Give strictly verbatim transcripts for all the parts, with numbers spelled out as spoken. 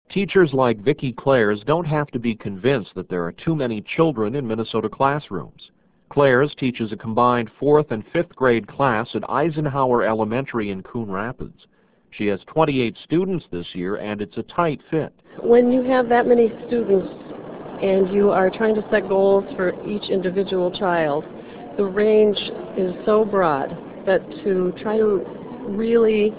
Teachers like Vicki Clares don't have to be convinced that there are too many children in Minnesota classrooms. Clares teaches a combined fourth and fifth grade class at Eisenhower Elementary in Coon Rapids. She has twenty-eight students this year, and it's a tight fit. When you have that many students and you are trying to set goals for each individual child, the range is so broad that to try to really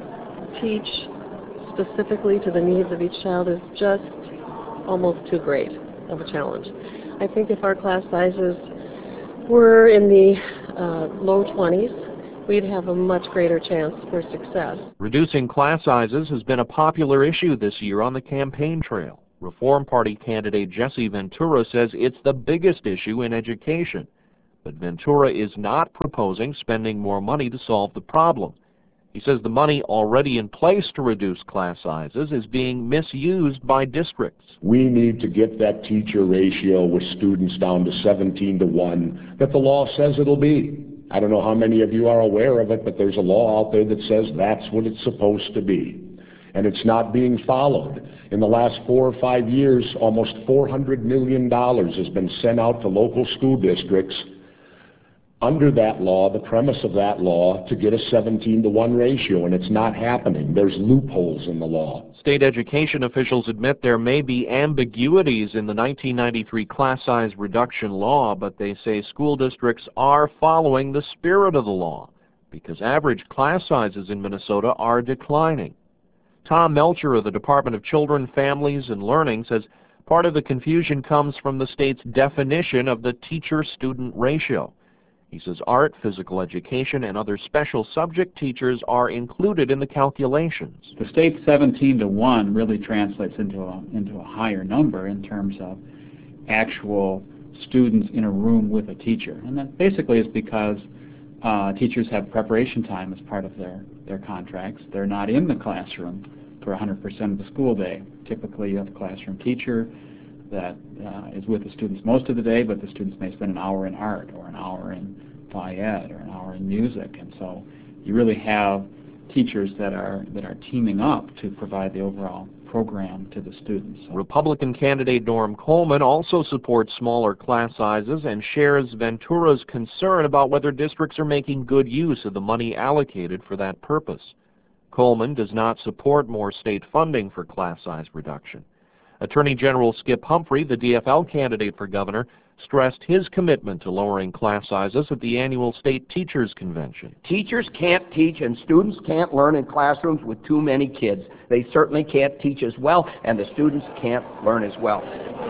teach specifically to the needs of each child is just almost too great of a challenge. I think if our class sizes were in the uh, low twenties, we'd have a much greater chance for success. Reducing class sizes has been a popular issue this year on the campaign trail. Reform Party candidate Jesse Ventura says it's the biggest issue in education. But Ventura is not proposing spending more money to solve the problem. He says the money already in place to reduce class sizes is being misused by districts. We need to get that teacher ratio with students down to seventeen to one that the law says it'll be. I don't know how many of you are aware of it, but there's a law out there that says that's what it's supposed to be. And it's not being followed. In the last four or five years, almost four hundred million dollars has been sent out to local school districts under that law, the premise of that law, to get a seventeen to one ratio, and it's not happening. There's loopholes in the law. State education officials admit there may be ambiguities in the nineteen ninety-three class size reduction law, but they say school districts are following the spirit of the law because average class sizes in Minnesota are declining. Tom Melcher of the Department of Children, Families, and Learning says part of the confusion comes from the state's definition of the teacher-student ratio. He says art, physical education, and other special subject teachers are included in the calculations. The state's seventeen to one really translates into a, into a higher number in terms of actual students in a room with a teacher. And that basically is because uh, teachers have preparation time as part of their, their contracts. They're not in the classroom for one hundred percent of the school day. Typically you have a classroom teacher that uh, is with the students most of the day, but the students may spend an hour in art or an hour in Phi Ed or an hour in music, and so you really have teachers that are that are teaming up to provide the overall program to the students. So. Republican candidate Norm Coleman also supports smaller class sizes and shares Ventura's concern about whether districts are making good use of the money allocated for that purpose. Coleman does not support more state funding for class size reduction. Attorney General Skip Humphrey, the D F L candidate for governor, stressed his commitment to lowering class sizes at the annual State Teachers Convention. Teachers can't teach and students can't learn in classrooms with too many kids. They certainly can't teach as well, and the students can't learn as well.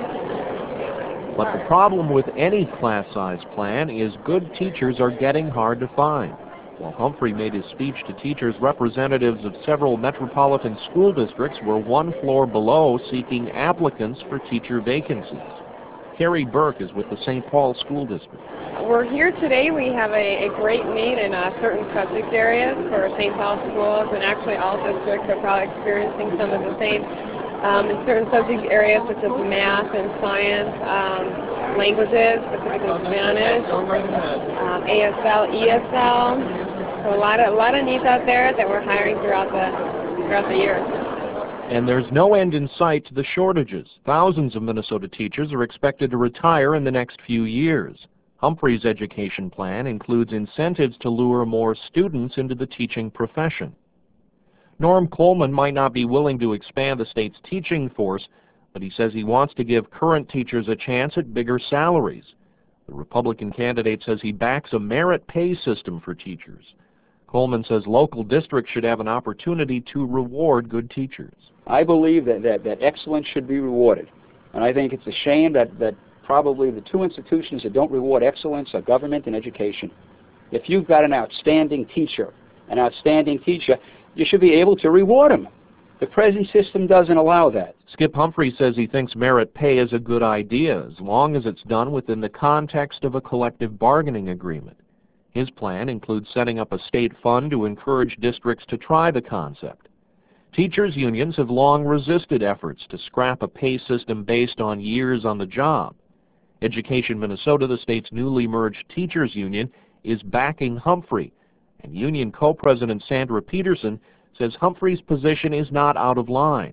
But the problem with any class size plan is good teachers are getting hard to find. While Humphrey made his speech to teachers, representatives of several metropolitan school districts were one floor below seeking applicants for teacher vacancies. Carrie Burke is with the Saint Paul School District. We're here today. We have a, a great need in uh, certain subject areas for Saint Paul schools, and actually all districts are probably experiencing some of the same um, in certain subject areas such as math and science, um, languages, specifically Spanish, um, A S L, E S L. So a lot of a lot of needs out there that we're hiring throughout the throughout the year. And there's no end in sight to the shortages. Thousands of Minnesota teachers are expected to retire in the next few years. Humphrey's education plan includes incentives to lure more students into the teaching profession. Norm Coleman might not be willing to expand the state's teaching force, but he says he wants to give current teachers a chance at bigger salaries. The Republican candidate says he backs a merit pay system for teachers. Coleman says local districts should have an opportunity to reward good teachers. I believe that, that, that excellence should be rewarded. And I think it's a shame that, that probably the two institutions that don't reward excellence are government and education. If you've got an outstanding teacher, an outstanding teacher, you should be able to reward him. The present system doesn't allow that. Skip Humphrey says he thinks merit pay is a good idea as long as it's done within the context of a collective bargaining agreement. His plan includes setting up a state fund to encourage districts to try the concept. Teachers' unions have long resisted efforts to scrap a pay system based on years on the job. Education Minnesota, the state's newly merged teachers' union, is backing Humphrey, and union co-president Sandra Peterson says Humphrey's position is not out of line.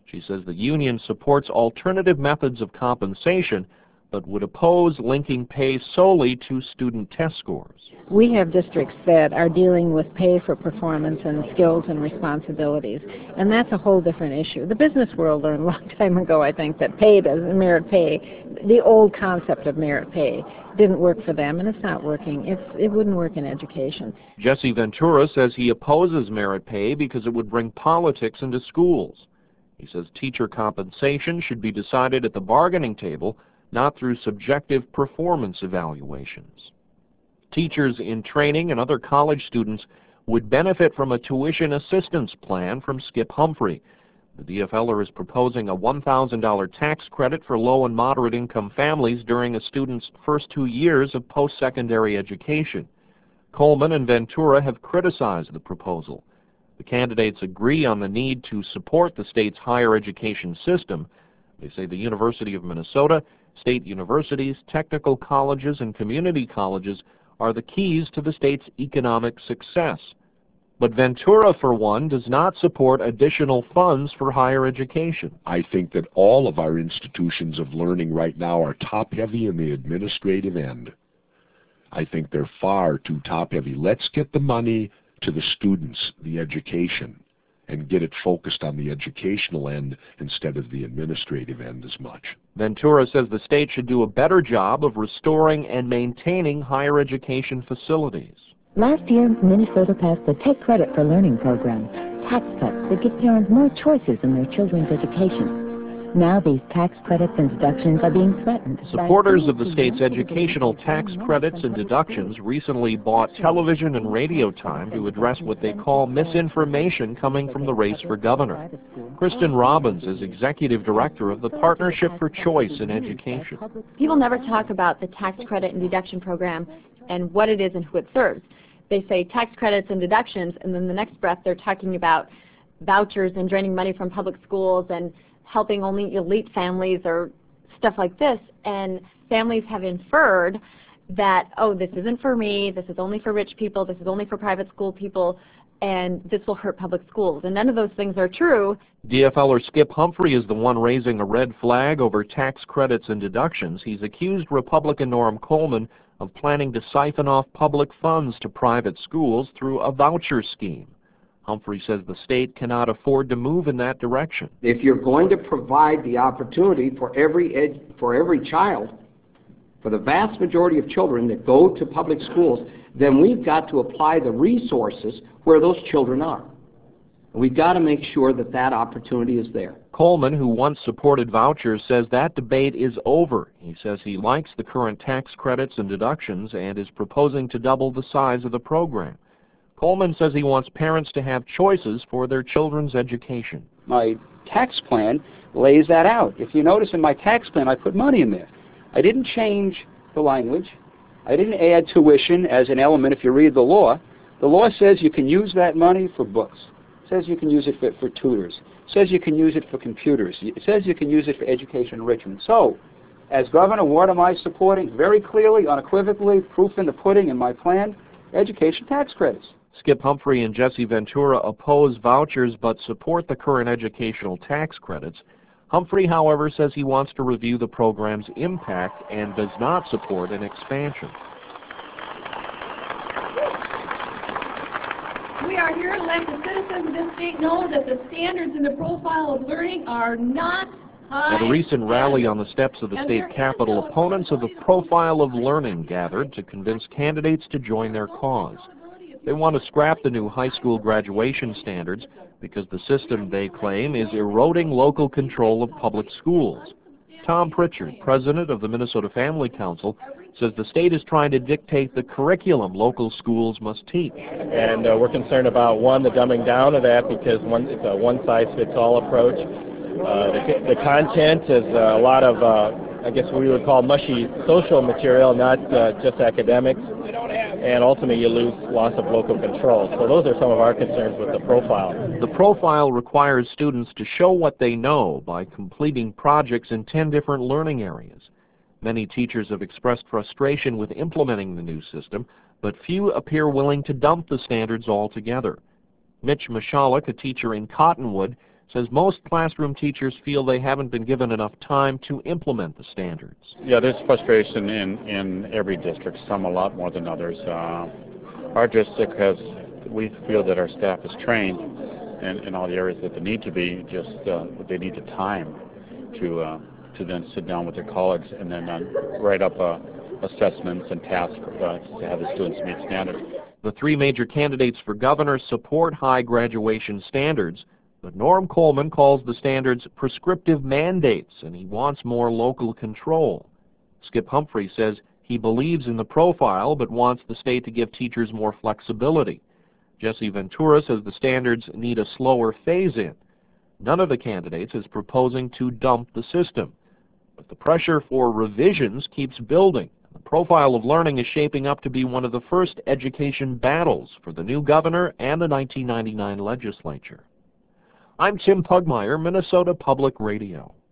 She says the union supports alternative methods of compensation, but would oppose linking pay solely to student test scores. We have districts that are dealing with pay for performance and skills and responsibilities, and that's a whole different issue. The business world learned a long time ago, I think, that pay does, merit pay, the old concept of merit pay, didn't work for them, and it's not working. It's, it wouldn't work in education. Jesse Ventura says he opposes merit pay because it would bring politics into schools. He says teacher compensation should be decided at the bargaining table, not through subjective performance evaluations. Teachers in training and other college students would benefit from a tuition assistance plan from Skip Humphrey. The D F L R is proposing a one thousand dollar tax credit for low and moderate income families during a student's first two years of post-secondary education. Coleman and Ventura have criticized the proposal. The candidates agree on the need to support the state's higher education system. They say the University of Minnesota, state universities, technical colleges, and community colleges are the keys to the state's economic success. But Ventura, for one, does not support additional funds for higher education. I think that all of our institutions of learning right now are top-heavy in the administrative end. I think they're far too top-heavy. Let's get the money to the students, the education, and get it focused on the educational end instead of the administrative end as much. Ventura says the state should do a better job of restoring and maintaining higher education facilities. Last year, Minnesota passed the Take Credit for Learning program, tax cuts that give parents more choices in their children's education. Now these tax credits and deductions are being threatened. Supporters of the state's educational tax credits and deductions recently bought television and radio time to address what they call misinformation coming from the race for governor. Kristen Robbins is executive director of the Partnership for Choice in Education. People never talk about the tax credit and deduction program and what it is and who it serves. They say tax credits and deductions, and then the next breath they're talking about vouchers and draining money from public schools and helping only elite families or stuff like this. And families have inferred that, oh, this isn't for me, this is only for rich people, this is only for private school people, and this will hurt public schools. And none of those things are true. D F L R Skip Humphrey is the one raising a red flag over tax credits and deductions. He's accused Republican Norm Coleman of planning to siphon off public funds to private schools through a voucher scheme. Humphrey says the state cannot afford to move in that direction. If you're going to provide the opportunity for every ed, for every child, for the vast majority of children that go to public schools, then we've got to apply the resources where those children are. We've got to make sure that that opportunity is there. Coleman, who once supported vouchers, says that debate is over. He says he likes the current tax credits and deductions and is proposing to double the size of the program. Coleman says he wants parents to have choices for their children's education. My tax plan lays that out. If you notice in my tax plan, I put money in there. I didn't change the language. I didn't add tuition as an element. If you read the law, the law says you can use that money for books. It says you can use it for, for tutors. It says you can use it for computers. It says you can use it for education enrichment. So, as governor, what am I supporting? Very clearly, unequivocally, proof in the pudding in my plan, education tax credits. Skip Humphrey and Jesse Ventura oppose vouchers but support the current educational tax credits. Humphrey, however, says he wants to review the program's impact and does not support an expansion. We are here to let the citizens of this state know that the standards in the profile of learning are not high. At a recent rally on the steps of the state capitol, opponents of the profile of learning gathered to convince candidates to join their cause. They want to scrap the new high school graduation standards because the system, they claim, is eroding local control of public schools. Tom Pritchard, president of the Minnesota Family Council, says the state is trying to dictate the curriculum local schools must teach. And uh, we're concerned about, one, the dumbing down of that because one, it's a one-size-fits-all approach. Uh, the, the content is uh, a lot of, uh, I guess we would call mushy social material, not uh, just academics. And ultimately you lose loss of local control. So those are some of our concerns with the profile. The profile requires students to show what they know by completing projects in ten different learning areas. Many teachers have expressed frustration with implementing the new system, but few appear willing to dump the standards altogether. Mitch Michalek, a teacher in Cottonwood, says most classroom teachers feel they haven't been given enough time to implement the standards. Yeah, there's frustration in, in every district, some a lot more than others. Uh, our district has, we feel that our staff is trained in, in all the areas that they need to be, just uh, they need the time to, uh, to then sit down with their colleagues and then uh, write up uh, assessments and tasks uh, to have the students meet standards. The three major candidates for governor support high graduation standards, but Norm Coleman calls the standards prescriptive mandates, and he wants more local control. Skip Humphrey says he believes in the profile, but wants the state to give teachers more flexibility. Jesse Ventura says the standards need a slower phase-in. None of the candidates is proposing to dump the system, but the pressure for revisions keeps building. The profile of learning is shaping up to be one of the first education battles for the new governor and the nineteen ninety-nine legislature. I'm Tim Pugmire, Minnesota Public Radio.